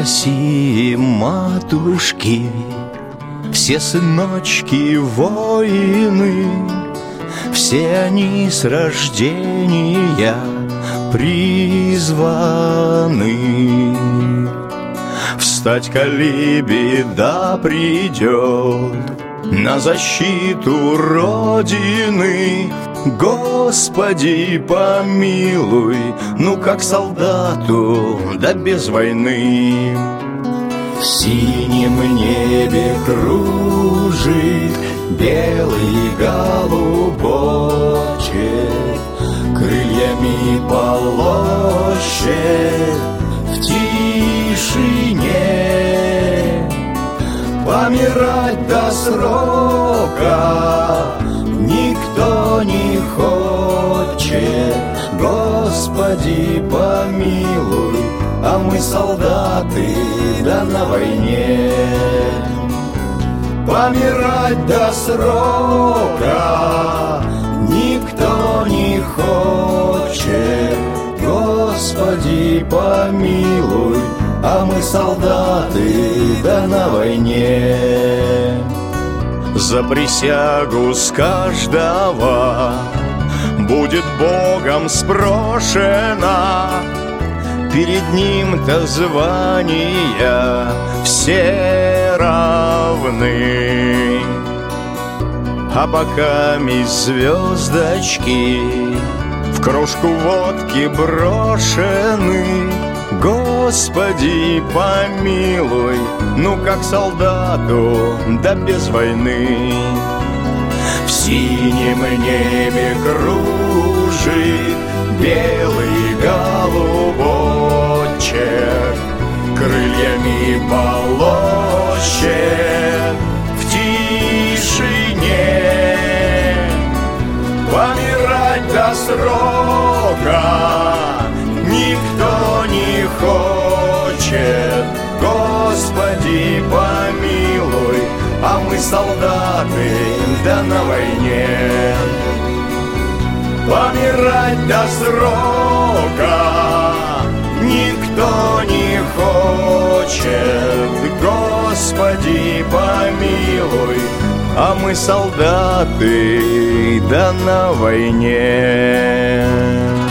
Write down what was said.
России матушки, все сыночки воины, все они с рождения призваны. Встать, коли беда придет, на защиту Родины. Господи, помилуй, ну как солдату, да без войны. В синем небе кружит белый голубочек, крыльями полощет в тишине. Помирать до срока никто не хочет. Господи, помилуй, а мы солдаты, да на войне. Помирать до срока никто не хочет. Господи, помилуй, а мы солдаты, да на войне. За присягу с каждого будет Богом спрошена, перед Ним-то звания все равны. А пока звездочки в кружку водки брошены, Господи, помилуй, ну как солдату, да без войны. В синем небе кружит белый голубочек, крыльями полощет в тишине. Помирать до срока никто не хочет. Господи, помилуй, а мы солдаты, да на войне. Помирать до срока никто не хочет. Господи, помилуй, а мы солдаты, да на войне.